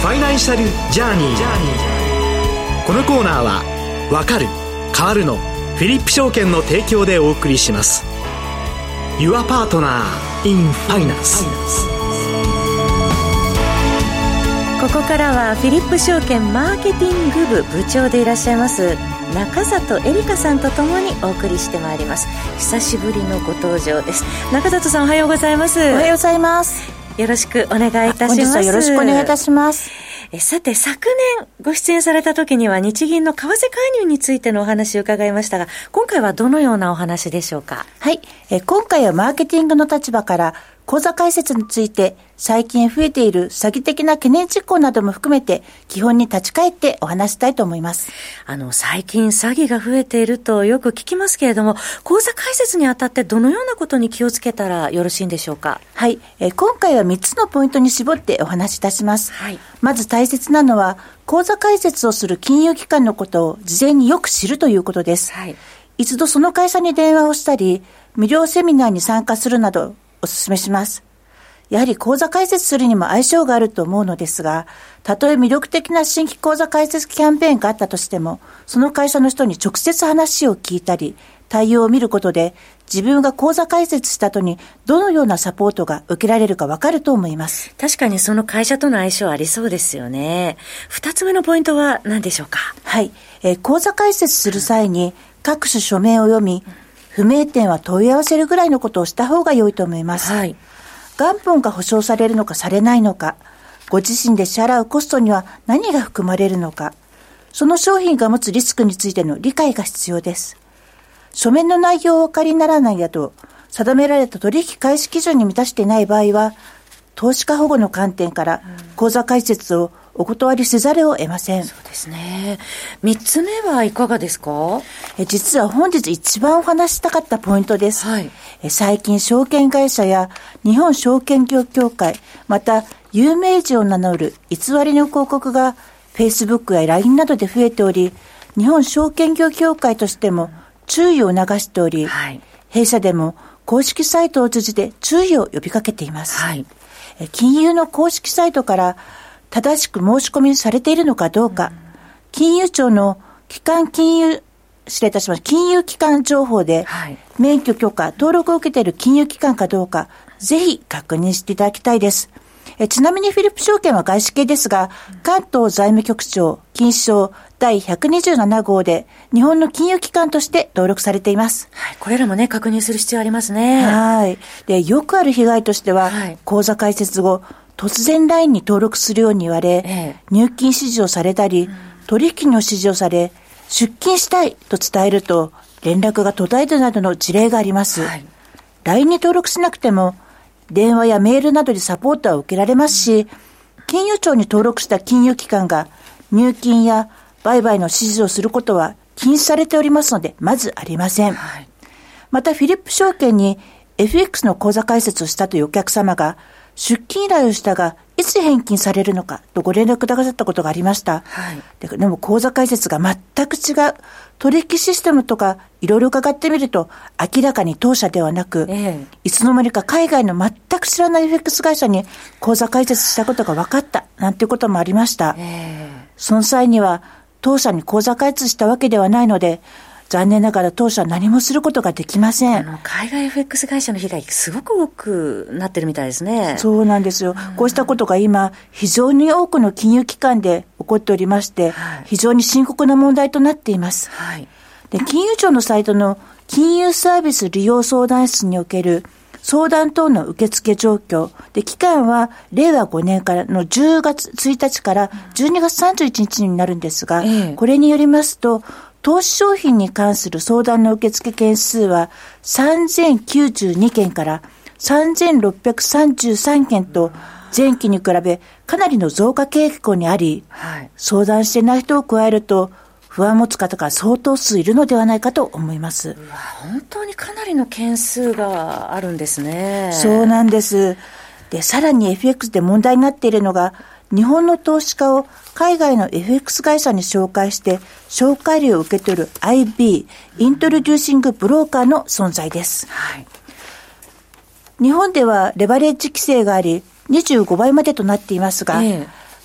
ファイナンシャルジャーニー。このコーナーはわかる変わるのフィリップ証券の提供でお送りします。 Your Partner in Finance。 ここからはフィリップ証券マーケティング部部長でいらっしゃいます中里恵里香さんとともにお送りしてまいります。久しぶりのご登場です。中里さん、おはようございます。 おはようございます。 よろしくお願いいたします。 本日はよろしくお願いいたします。 さて、昨年ご出演された時には日銀の為替介入についてのお話を伺いましたが、今回はどのようなお話でしょうか。 はい、今回はマーケティングの立場から口座開設について最近増えている詐欺的な懸念事項なども含めて基本に立ち返ってお話したいと思います。 最近詐欺が増えているとよく聞きますけれども、口座開設にあたってどのようなことに気をつけたらよろしいんでしょうか。 はい、今回は3つのポイントに絞ってお話しいたします。はい、まず大切なのは口座開設をする金融機関のことを事前によく知るということです。はい、一度その会社に電話をしたり無料セミナーに参加するなどお勧めします。やはり口座開設するにも相性があると思うのですが、たとえ魅力的な新規口座開設キャンペーンがあったとしても、その会社の人に直接話を聞いたり、対応を見ることで、自分が口座開設した後にどのようなサポートが受けられるか分かると思います。 確かにその会社との相性ありそうですよね。2つ目のポイントは何でしょうか。 はい、口座開設する際に各種書面を読み、不明点は問い合わせるぐらいのことをした方が良いと思います。はい、元本が保証されるのかされないのか、ご自身で支払うコストには何が含まれるのか、その商品が持つリスクについての理解が必要です。書面の内容をお分かりにならないなど、定められた取引開始基準に満たしていない場合は、投資家保護の観点から口座開設をお断りせざるを得ません。 そうですね。3つ目はいかがですか。 実は本日一番お話ししたかったポイントです。はい、最近証券会社や日本証券業協会、また有名人を名乗る偽りの広告が Facebook や LINE などで増えており、日本証券業協会としても注意を促しており、はい、弊社でも公式サイトを通じて注意を呼びかけています。はい、金融の公式サイトから正しく申し込みされているのかどうか、金融庁の金融機関情報で、免許許可、登録を受けている金融機関かどうか、ぜひ確認していただきたいです。ちなみにフィリップ証券は外資系ですが、関東財務局長金賞第127号で日本の金融機関として登録されています。 はい、これらもね、確認する必要ありますね。 はい。で、よくある被害としては、口座開設後、突然 LINE に登録するように言われ、入金指示をされたり、取引の指示をされ、出金したいと伝えると連絡が途絶えるなどの事例があります。はい、LINE に登録しなくても電話やメールなどでサポートは受けられますし、金融庁に登録した金融機関が入金や売買の指示をすることは禁止されておりますので、まずありません。はい、またフィリップ証券に FX の口座開設をしたというお客様が出金依頼をしたがいつ返金されるのかとご連絡くださったことがありました。はい、でも口座開設が全く違う取引システムとかいろいろ伺ってみると、明らかに当社ではなく、いつの間にか海外の全く知らない FX 会社に口座開設したことが分かったなんていうこともありました。その際には当社に口座開設したわけではないので、残念ながら当社は何もすることができません。 海外 FX 会社の被害すごく多くなってるみたいですね。 そうなんですよ。こうしたことが今非常に多くの金融機関で起こっておりまして、非常に深刻な問題となっています。はい、で、金融庁のサイトの金融サービス利用相談室における相談等の受付状況で、期間は令和5年からの10月1日から12月31日になるんですが、これによりますと投資商品に関する相談の受付件数は3092件から3633件と前期に比べかなりの増加傾向にあり、相談してない人を加えると不安を持つ方が相当数いるのではないかと思います。 本当にかなりの件数があるんですね。 そうなんです。で、さらに FX で問題になっているのが、日本の投資家を海外の FX 会社に紹介して紹介料を受け取る IB、イントロデューシングブローカーの存在です。はい、日本ではレバレッジ規制があり25倍までとなっていますが、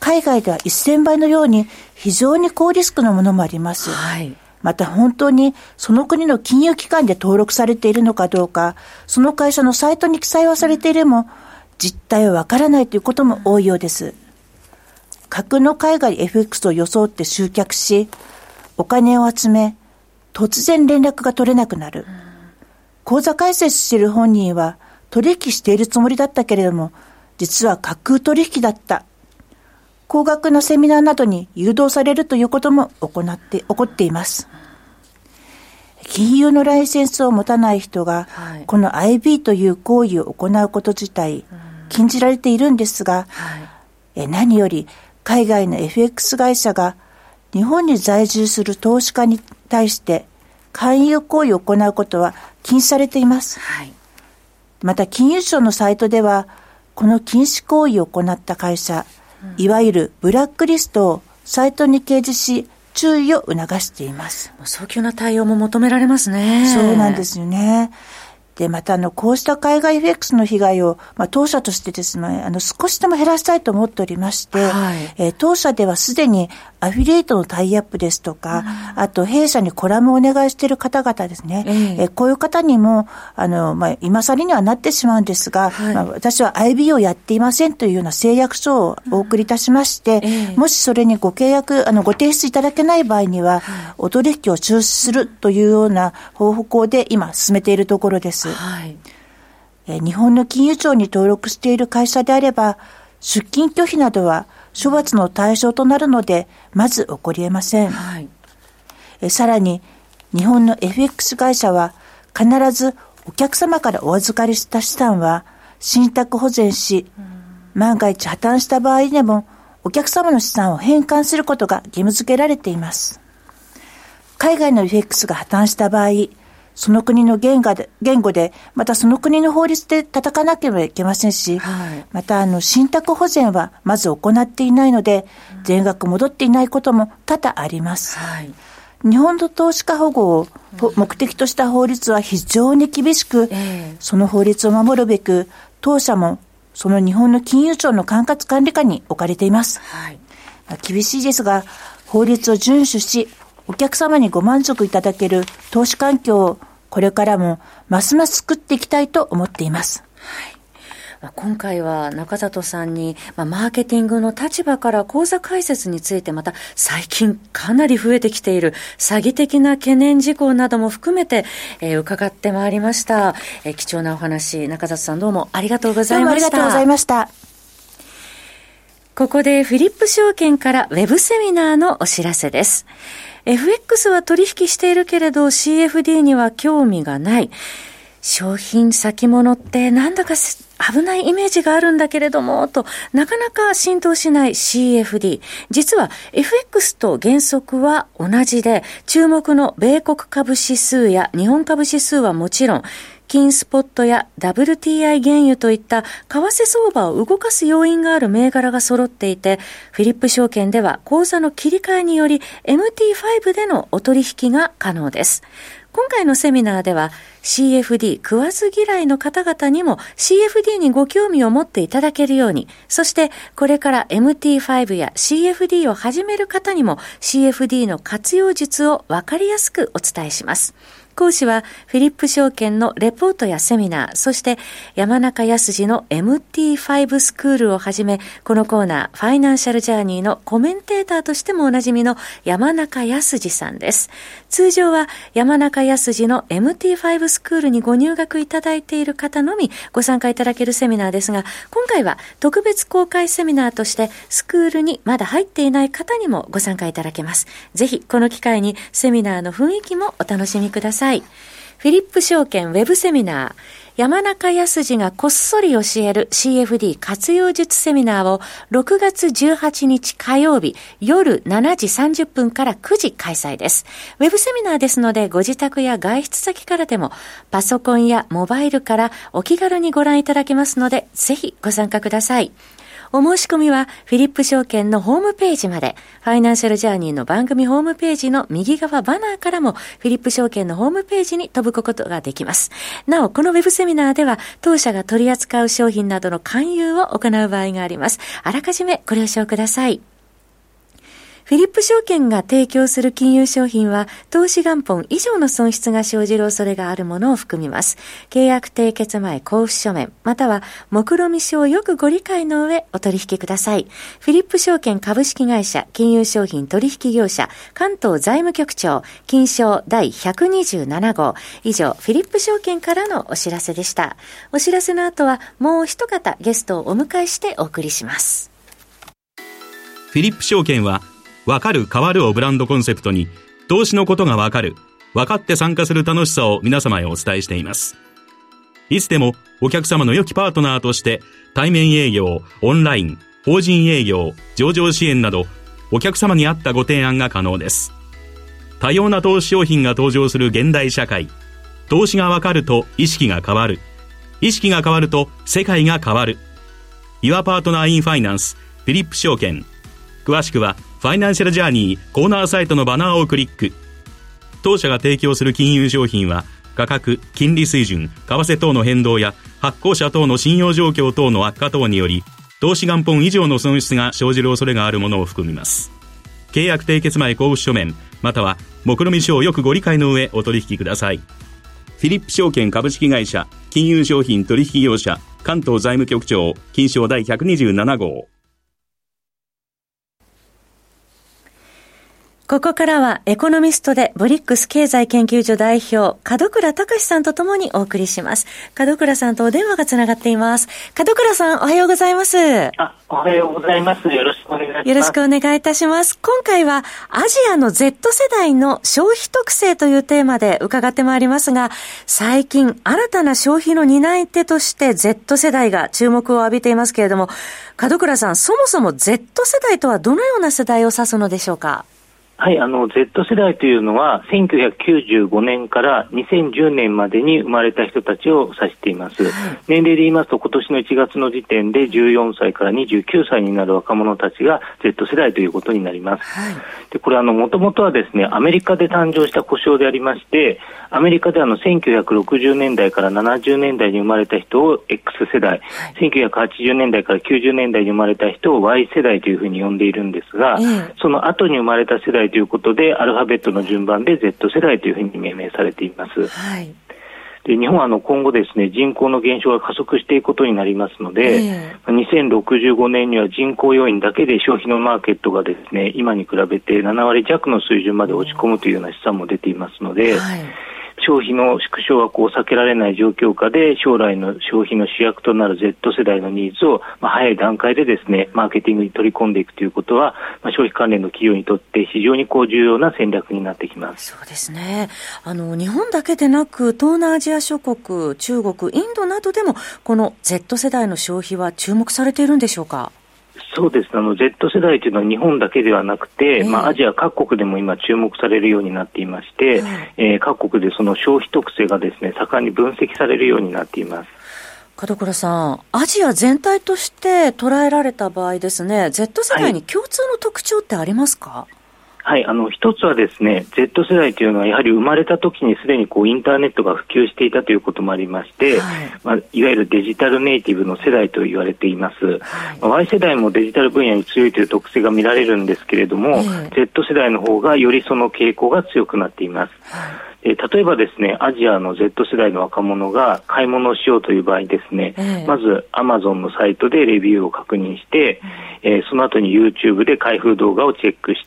海外では1000倍のように非常に高リスクのものもあります。はい。また本当にその国の金融機関で登録されているのかどうか、その会社のサイトに記載はされているも実態はわからないということも多いようです。架空の海外 FX を装って集客し、お金を集め、突然連絡が取れなくなる。口座開設している本人は取引しているつもりだったけれども、実は架空取引だった。高額なセミナーなどに誘導されるということも起こっています。金融のライセンスを持たない人が、この IB という行為を行うこと自体、禁じられているんですが、何より海外の FX 会社が日本に在住する投資家に対して勧誘行為を行うことは禁止されています。また金融庁のサイトでは、この禁止行為を行った会社、いわゆるブラックリストをサイトに掲示し、注意を促しています。 早急な対応も求められますね。 そうなんですよね。で、またこうした海外 FX の被害を、当社としてですね、少しでも減らしたいと思っておりまして、当社ではすでにアフィリエイトのタイアップですとか、あと弊社にコラムをお願いしている方々ですね、こういう方にも今更にはなってしまうんですが、私は IB をやっていませんというような誓約書をお送りいたしまして、もしそれにご契約ご提出いただけない場合には、お取引を中止するというような方向で今進めているところです。日本の金融庁に登録している会社であれば、出金拒否などは処罰の対象となるので、まず起こり得ません。さらに、日本の FX 会社は必ずお客様からお預かりした資産は信託保全し、万が一破綻した場合でもお客様の資産を返還することが義務付けられています。海外の FX が破綻した場合、その国の言語で、またその国の法律で叩かなければいけませんし、また信託保全はまず行っていないので、全額戻っていないことも多々あります。日本の投資家保護を目的とした法律は非常に厳しく、その法律を守るべく、当社もその日本の金融庁の管轄管理下に置かれています。厳しいですが、法律を遵守し、お客様にご満足いただける投資環境をこれからもますます作っていきたいと思っています。 今回は中里さんに、マーケティングの立場から口座開設について、また最近かなり増えてきている詐欺的な懸念事項なども含めて、伺ってまいりました。貴重なお話、中里さんどうもありがとうございました。 どうもありがとうございました。 ここでフィリップ証券からウェブセミナーのお知らせです。FX は取引しているけれど CFD には興味がない。商品先物ってなんだか危ないイメージがあるんだけれどもとなかなか浸透しない CFD。実は FX と原則は同じで、注目の米国株指数や日本株指数はもちろん、金スポットや WTI 原油といった為替相場を動かす要因がある銘柄が揃っていて、フィリップ証券では口座の切り替えにより MT5 でのお取引が可能です。今回のセミナーでは CFD 食わず嫌いの方々にも CFD にご興味を持っていただけるように、そしてこれから MT5 や CFD を始める方にも CFD の活用術をわかりやすくお伝えします。講師はフィリップ証券のレポートやセミナー、そして山中康の MT5 スクールをはじめ、このコーナーファイナンシャルジャーニーのコメンテーターとしてもおなじみの山中康さんです。通常は山中康の MT5 スクールにご入学いただいている方のみご参加いただけるセミナーですが、今回は特別公開セミナーとしてスクールにまだ入っていない方にもご参加いただけます。ぜひこの機会にセミナーの雰囲気もお楽しみください。フィリップ証券ウェブセミナー、山中康がこっそり教える CFD 活用術セミナーを6月18日火曜日夜7時30分から9時開催です。ウェブセミナーですので、ご自宅や外出先からでもパソコンやモバイルからお気軽にご覧いただけますので、ぜひご参加ください。 お申し込みはフィリップ証券のホームページまで、ファイナンシャルジャーニーの番組ホームページの右側バナーからもフィリップ証券のホームページに飛ぶことができます。なお、このウェブセミナーでは当社が取り扱う商品などの勧誘を行う場合があります。あらかじめご了承ください。フィリップ証券が提供する金融商品は投資元本以上の損失が生じる恐れがあるものを含みます。契約締結前交付書面または目論見書をよくご理解の上お取引ください。フィリップ証券株式会社金融商品取引業者関東財務局長金商第127号。以上フィリップ証券からのお知らせでした。お知らせの後はもう一方ゲストをお迎えしてお送りします。 フィリップ証券はわかる変わるをブランドコンセプトに投資のことがわかる、わかって参加する楽しさを皆様へお伝えしています。いつでもお客様の良きパートナーとして対面営業、オンライン、法人営業、上場支援などお客様に合ったご提案が可能です。多様な投資商品が登場する現代社会、投資がわかると意識が変わる、意識が変わると世界が変わる。Your Partner in Finance フィリップ証券。詳しくはファイナンシャルジャーニーコーナーサイトのバナーをクリック。当社が提供する金融商品は価格、金利水準、為替等の変動や発行者等の信用状況等の悪化等により投資元本以上の損失が生じる恐れがあるものを含みます。契約締結前交付書面または目論見書をよくご理解の上お取引ください。フィリップ証券株式会社金融商品取引業者関東財務局長金商第127号。 ここからはエコノミストでブリックス経済研究所代表門倉隆さんとともにお送りします。門倉さんとお電話がつながっています。門倉さん、おはようございます。 おはようございます。よろしくお願いします。 よろしくお願いいたします。今回はアジアの Z 世代の消費特性というテーマで伺ってまいりますが、最近新たな消費の担い手として Z 世代が注目を浴びていますけれども、門倉さん、そもそも Z 世代とはどのような世代を指すのでしょうか。 はい、Z 世代というのは1995年から2010年までに生まれた人たちを指しています。年齢で言いますと今年の1月の時点で14歳から29歳になる若者たちが Z 世代ということになります。で、これもともとはですね、アメリカで誕生した呼称でありまして、アメリカで1960年代から70年代に生まれた人を X 世代、1980年代から90年代に生まれた人を Y 世代というふうに呼んでいるんですが、その後に生まれた世代ということでアルファベットの順番で Z 世代というふうに命名されています。で、日本は今後ですね、人口の減少が加速していくことになりますので、2065年には人口要因だけで消費のマーケットがですね、今に比べて7割弱の水準まで落ち込むというような試算も出ていますので、消費の縮小は避けられない状況下で将来の消費の主役となる Z 世代のニーズを早い段階でですね、マーケティングに取り込んでいくということは、消費関連の企業にとって非常に重要な戦略になってきます。 そうですね。日本だけでなく東南アジア諸国、中国、インドなどでもこの Z 世代の消費は注目されているんでしょうか。 そうです。Z 世代というのは日本だけではなくて、アジア各国でも今注目されるようになっていまして、各国でその消費特性がですね、盛んに分析されるようになっています。 門倉さん、アジア全体として捉えられた場合ですね、Z 世代に共通の特徴ってありますか？ はい、一つはですね、Z 世代というのはやはり生まれた時にすでにインターネットが普及していたということもありまして、いわゆるデジタルネイティブの世代と言われています。Y 世代もデジタル分野に強いという特性が見られるんですけれども、Z 世代の方がよりその傾向が強くなっています。例えばですね、アジアの Z 世代の若者が買い物をしようという場合ですね、まず Amazon のサイトでレビューを確認して、その後に YouTube で開封動画をチェックして、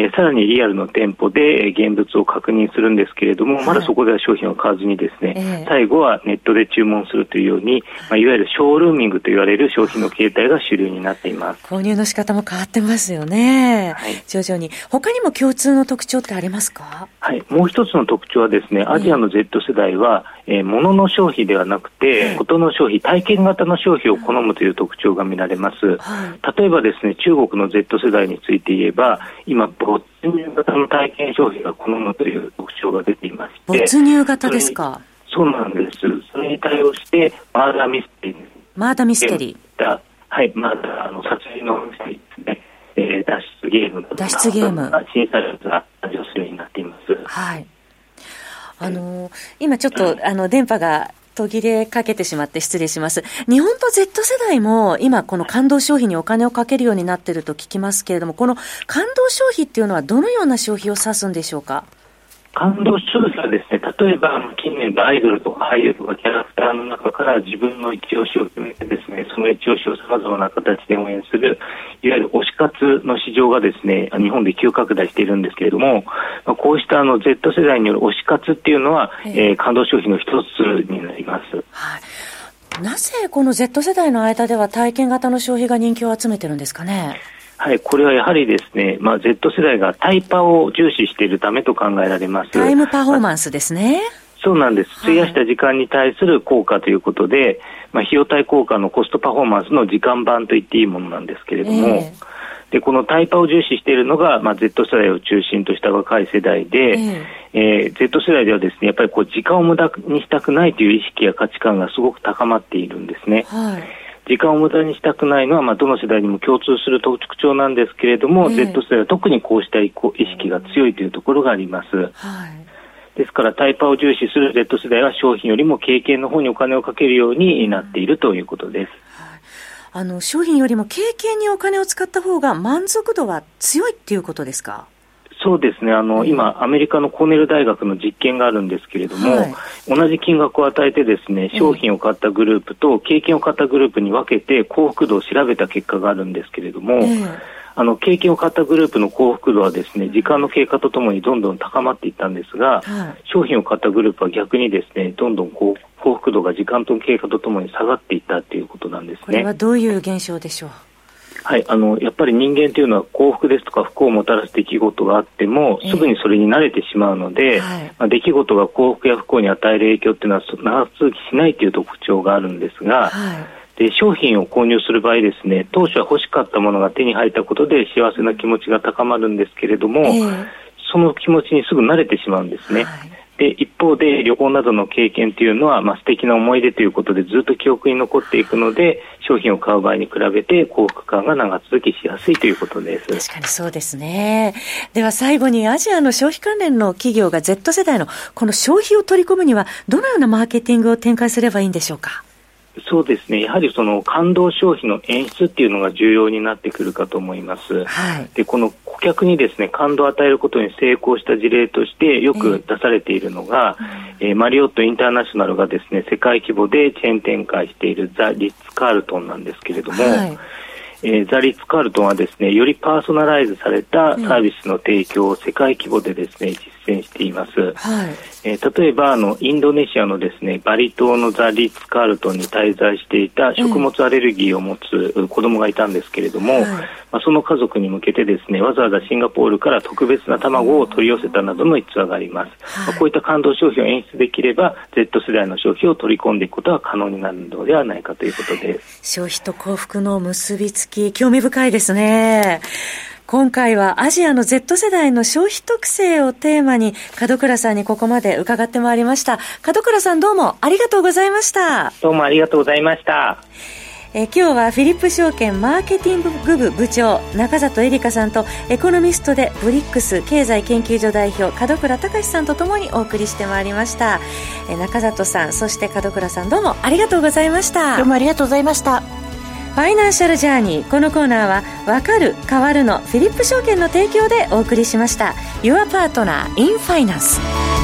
さらにリアルの店舗で現物を確認するんですけれども、まだそこでは商品を買わずにですね、最後はネットで注文するというように、いわゆるショールーミングと言われる消費の形態が主流になっています。 購入の仕方も変わってますよね。徐々に。他にも共通の特徴ってありますか？ はい、もう一つの特徴はですね、アジアの Z 世代は、物の消費ではなくて、ことの消費、体験型の消費を好むという特徴が見られます。例えばですね、中国の Z 世代について言えば、今、没入型の体験消費が好むという特徴が出ていまして。 没入型ですか？ そうなんです。それに対応して、マーダーミステリー。 マーダーミステリー。 はい、まだ殺人のですね、脱出ゲームが審査率が誕生するようになっています。 はい。今ちょっと電波が途切れかけてしまって失礼します。日本と Z 世代も今この感動消費にお金をかけるようになっていると聞きますけれども、この感動消費っていうのはどのような消費を指すんでしょうか？ 感動消費はですね、例えば近年のアイドルとか俳優とかキャラクターの中から自分の一押しを決めてですね、その一押しを様々な形で応援する、いわゆる推し活の市場がですね、日本で急拡大しているんですけれども、こうしたZ 世代による推し活っていうのは、感動消費の一つになります。 はい。なぜこの Z 世代の間では体験型の消費が人気を集めてるんですかね？ はい、これはやはりですね、Z 世代がタイパを重視しているためと考えられます。 タイムパフォーマンスですね。 そうなんです。費やした時間に対する効果ということで、費用対効果のコストパフォーマンスの時間版と言っていいものなんですけれども、でこのタイパを重視しているのが、Z 世代を中心とした若い世代で、Z 世代ではですね、やっぱり時間を無駄にしたくないという意識や価値観がすごく高まっているんですね。はい。時間を無駄にしたくないのは、どの世代にも共通する特徴なんですけれども、Z 世代は特にこうした意識が強いというところがあります。はい。ですからタイパを重視する Z 世代は商品よりも経験の方にお金をかけるようになっているということです。 はい、商品よりも経験にお金を使った方が満足度は強いっていうことですか？ そうですね。今アメリカのコーネル大学の実験があるんですけれども、同じ金額を与えてですね、商品を買ったグループと経験を買ったグループに分けて幸福度を調べた結果があるんですけれども、経験を買ったグループの幸福度はですね、時間の経過とともにどんどん高まっていったんですが、商品を買ったグループは逆にですね、どんどん幸福度が時間と経過とともに下がっていったということなんですね。 これはどういう現象でしょう？ はい、やっぱり人間というのは幸福ですとか不幸をもたらす出来事があっても、すぐにそれに慣れてしまうので、出来事が幸福や不幸に与える影響っていうのは長続きしないという特徴があるんですが、で商品を購入する場合ですね、当初は欲しかったものが手に入ったことで幸せな気持ちが高まるんですけれども、その気持ちにすぐ慣れてしまうんですね。で一方で旅行などの経験というのは、素敵な思い出ということでずっと記憶に残っていくので、商品を買う場合に比べて幸福感が長続きしやすいということです。 確かにそうですね。では最後にアジアの消費関連の企業が Z 世代のこの消費を取り込むにはどのようなマーケティングを展開すればいいんでしょうか？ そうですね。やはりその感動消費の演出っていうのが重要になってくるかと思います。はい。で、この顧客にですね、感動を与えることに成功した事例としてよく出されているのが、マリオットインターナショナルがですね、世界規模でチェーン展開しているザ・リッツ・カールトンなんですけれども、ザ・リッツ・カールトンはですね、よりパーソナライズされたサービスの提供を世界規模でですね、実践しています。例えばインドネシアのですね、バリ島のザ・リッツ・カールトンに滞在していた食物アレルギーを持つ子供がいたんですけれども、その家族に向けてですね、わざわざシンガポールから特別な卵を取り寄せたなどの逸話があります。こういった感動消費を演出できれば Z 世代の消費を取り込んでいくことが可能になるのではないかということです。 消費と幸福の結びつき、興味深いですね。今回はアジアの Z 世代の消費特性をテーマに門倉さんにここまで伺ってまいりました。門倉さんどうもありがとうございました。 どうもありがとうございました。 今日はフィリップ証券マーケティング部部長中里絵里香さんとエコノミストでブリックス経済研究所代表門倉隆さんとともにお送りしてまいりました。中里さんそして門倉さんどうもありがとうございました。 どうもありがとうございました。 ファイナンシャルジャーニー、このコーナーはわかる変わるのフィリップ証券の提供でお送りしました。 Your Partner in Finance。